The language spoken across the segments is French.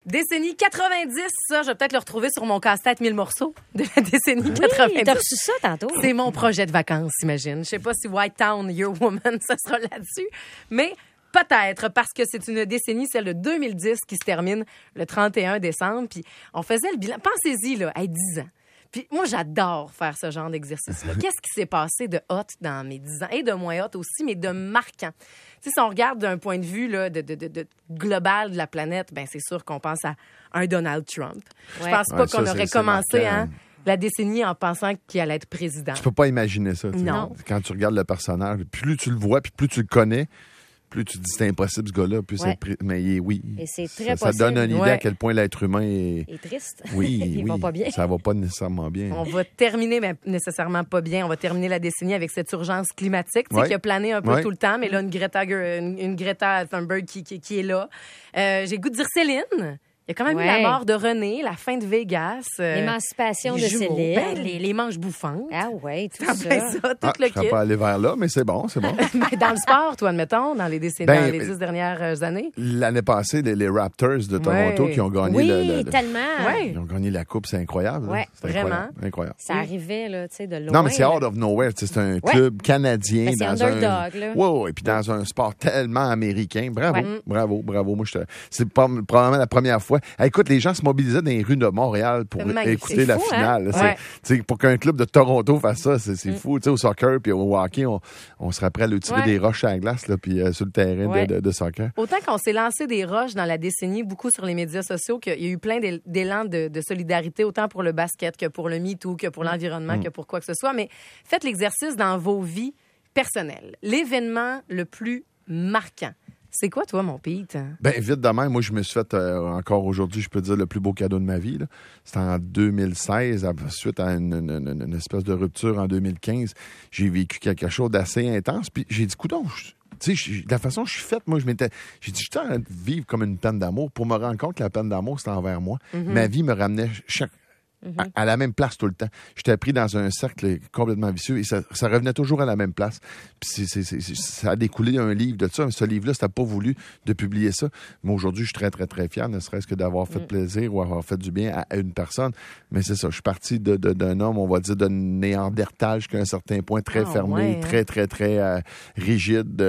Décennie 90, ça, je vais peut-être le retrouver sur mon casse-tête 1000 morceaux de la décennie 90. T'as reçu ça tantôt. C'est mon projet de vacances, imagine. Je sais pas si White Town, Your Woman, ça sera là-dessus, mais peut-être parce que c'est une décennie, celle de 2010, qui se termine le 31 décembre. Puis on faisait le bilan. Pensez-y, là, à 10 ans. Puis moi, j'adore faire ce genre d'exercice-là. Qu'est-ce qui s'est passé de hot dans mes 10 ans? Et de moins hot aussi, mais de marquant. Tu sais, si on regarde d'un point de vue là, de global de la planète, ben c'est sûr qu'on pense à un Donald Trump. Je pense pas qu'on aurait commencé la décennie en pensant qu'il allait être président. Tu peux pas imaginer ça. Non. Quand tu regardes le personnage, plus tu le vois, puis plus tu le connais, plus tu te dis c'est impossible ce gars-là, plus mais oui. Et c'est très ça donne une idée Ouais. à quel point l'être humain est triste. Oui, Ils vont pas bien. Ça va pas nécessairement bien. On va terminer, mais nécessairement pas bien, on va terminer la décennie avec cette urgence climatique, tu sais, qui a plané un peu tout le temps, mais là, une Greta Thunberg qui est là. J'ai le goût de dire Céline. Il y a quand même eu la mort de René, la fin de Vegas. L'émancipation de jumeaux, Céline. Les manches bouffantes. Ah oui, tout Ça. ça. Tout le Je serais kit. pas allé vers là, mais c'est bon. Mais dans le sport, toi, admettons, dans les décennies, dans les 10 dernières années. L'année passée, les Raptors de Toronto qui ont gagné tellement. Ouais. Ils ont gagné la coupe, c'est incroyable. Ouais, c'est vraiment. Incroyable. Ça arrivait, là, tu sais, de loin. Non, mais c'est out of nowhere. C'est un club canadien. Mais c'est dans underdog, là. Oui, puis dans un sport tellement américain. Bravo. Moi, c'est probablement la première fois. Écoute, les gens se mobilisaient dans les rues de Montréal pour écouter la finale. Hein? Pour qu'un club de Toronto fasse ça, c'est fou. Tu sais, au soccer puis au hockey, on se rappelle de tirer des roches à la glace là, puis sur le terrain de soccer. Autant qu'on s'est lancé des roches dans la décennie, beaucoup sur les médias sociaux, qu'il y a eu plein d'élans de solidarité, autant pour le basket que pour le MeToo, que pour l'environnement, que pour quoi que ce soit. Mais faites l'exercice dans vos vies personnelles. L'événement le plus marquant. C'est quoi, toi, mon Pete? Ben vite de même, moi, je me suis fait, encore aujourd'hui, je peux dire, le plus beau cadeau de ma vie. C'était en 2016, suite à une espèce de rupture en 2015. J'ai vécu quelque chose d'assez intense. Puis j'ai dit, coudonc, tu sais, de la façon dont je suis faite, moi, j'ai dit, je suis en train de vivre comme une peine d'amour pour me rendre compte que la peine d'amour, c'était envers moi. Ma vie me ramenait à la même place tout le temps. J'étais pris dans un cercle complètement vicieux et ça revenait toujours à la même place. Puis ça a découlé un livre de ça. Ce livre-là, c'était pas voulu de publier ça. Mais aujourd'hui, je suis très, très, très fier, ne serait-ce que d'avoir fait plaisir ou avoir fait du bien à une personne. Mais c'est ça, je suis parti d'un homme, on va dire, de néandertal jusqu'à un certain point, très fermé, très, très, très rigide.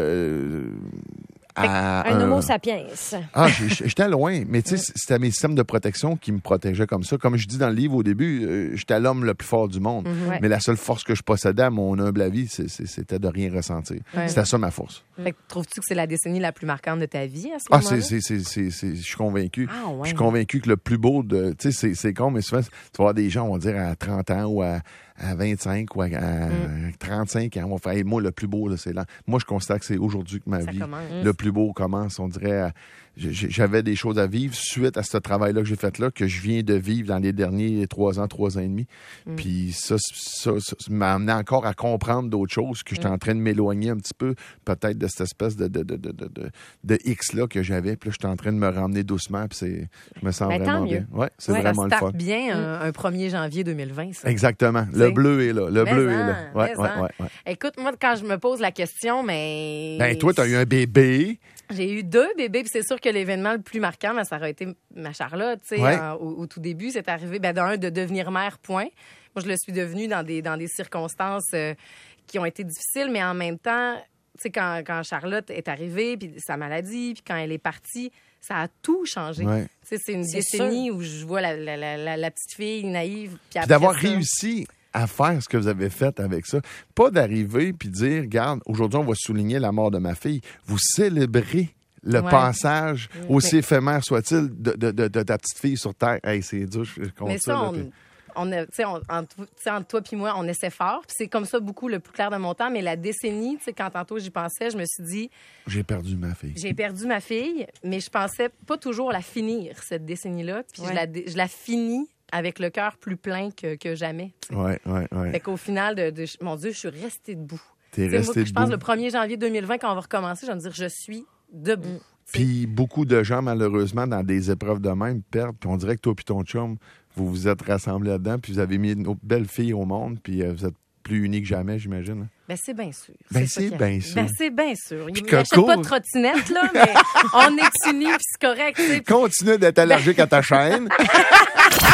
Un homo sapiens. J'étais loin, mais tu sais, c'était mes systèmes de protection qui me protégeaient comme ça. Comme je dis dans le livre au début, j'étais l'homme le plus fort du monde. Mais la seule force que je possédais à mon humble avis, c'était de rien ressentir. C'était ça ma force. Fait que trouves-tu que c'est la décennie la plus marquante de ta vie à ce moment-là? Je suis convaincu. Ouais. Je suis convaincu que le plus beau de... Tu sais, c'est con, mais souvent, tu vas voir des gens, on va dire, à 30 ans ou à 25 ou à 35 ans, on va faire, hey, moi, le plus beau, là, c'est là. Moi, je constate que c'est aujourd'hui que ma vie, le plus beau commence. On dirait, j'avais des choses à vivre suite à ce travail-là que j'ai fait là, que je viens de vivre dans les derniers 3 ans et demi. Puis ça m'a amené encore à comprendre d'autres choses, que j'étais en train de m'éloigner un petit peu, peut-être de cette espèce de X-là que j'avais. Puis là, j'étais en train de me ramener doucement, puis je me sens vraiment bien. Ouais, c'est vraiment le fun. Ça starte bien un 1er janvier 2020, ça. Exactement. Le bleu est là. Le bleu est là. Ouais. Écoute, moi, quand je me pose la question, mais... Ben, toi, t'as eu un bébé. J'ai eu 2 bébés, puis c'est sûr que l'événement le plus marquant, ça aurait été ma Charlotte, tu sais, au tout début. C'est arrivé, de devenir mère, point. Moi, je le suis devenue dans des circonstances qui ont été difficiles, mais en même temps, tu sais, quand Charlotte est arrivée, puis sa maladie, puis quand elle est partie, ça a tout changé. Tu sais, c'est une décennie où je vois la petite fille naïve. Puis d'avoir réussi à faire ce que vous avez fait avec ça. Pas d'arriver puis dire, regarde, aujourd'hui, on va souligner la mort de ma fille. Vous célébrez le passage, aussi éphémère soit-il, de ta petite fille sur Terre. Hey, c'est dur, je compte mais ça. Entre toi et moi, on essaie fort. Puis c'est comme ça beaucoup le plus clair de mon temps. Mais la décennie, tu sais, quand tantôt j'y pensais, je me suis dit... J'ai perdu ma fille. J'ai perdu ma fille, mais je pensais pas toujours la finir, cette décennie-là. Puis je la finis avec le cœur plus plein que jamais. Oui. Fait qu'au final, mon Dieu, je suis restée debout. T'es restée debout. Je pense le 1er janvier 2020, quand on va recommencer, je vais me dire, je suis debout. Puis beaucoup de gens, malheureusement, dans des épreuves de même, perdent. Puis on dirait que toi et ton chum, vous vous êtes rassemblés là-dedans, puis vous avez mis une belle fille au monde, puis vous êtes plus uni que jamais, j'imagine. Ben, c'est bien sûr. Ben, ça c'est qui bien arrive. sûr. Ben, c'est bien sûr. Il Puis n'achète Coco- pas de trottinette, là, mais on est unis, puis c'est correct, tu sais. Continue d'être allergique à ta chaîne.